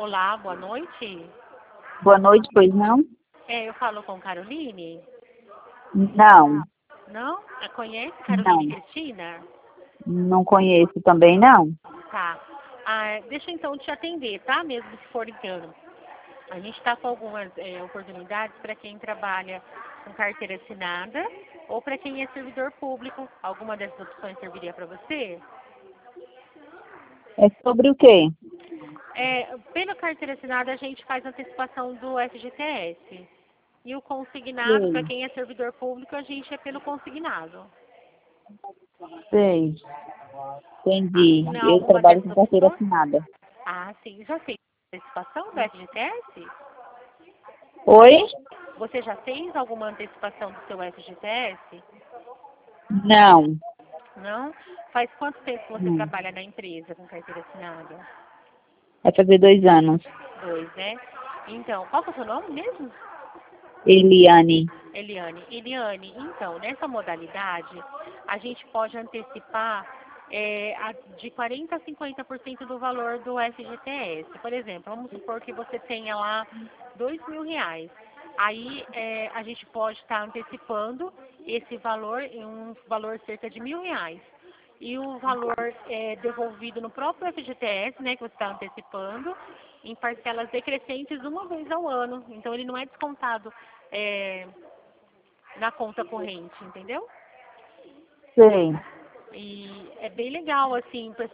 Olá, boa noite. Boa noite, pois não? Eu falo com Caroline? Não, Não? Conhece Caroline não. Cristina? Não conheço também, não. Tá. Deixa eu então te atender, tá? Mesmo se for engano. A gente está com algumas oportunidades para quem trabalha com carteira assinada ou para quem é servidor público. Alguma dessas opções serviria para você? É sobre o quê? Pela carteira assinada, a gente faz antecipação do FGTS. E o consignado, para Sei, quem é servidor público, a gente é pelo consignado. sei. Entendi. Não, Eu alguma trabalho dessas com carteira opções? assinada. Sim. Já fez antecipação do FGTS? Oi? Você já fez alguma antecipação do seu FGTS? Não, Não? Faz quanto tempo você não. trabalha na empresa com carteira assinada? Vai fazer 2 anos. 2, né? Então, qual que é o seu nome mesmo? Eliane. Eliane, então, nessa modalidade, a gente pode antecipar de 40% a 50% do valor do FGTS. Por exemplo, vamos supor que você tenha lá R$ 2.000. Aí a gente pode estar antecipando esse valor em um valor cerca de R$ 1.000. E o valor é devolvido no próprio FGTS, né, que você está antecipando, em parcelas decrescentes uma vez ao ano. Então, ele não é descontado na conta corrente, entendeu? Sei. E é bem legal, assim,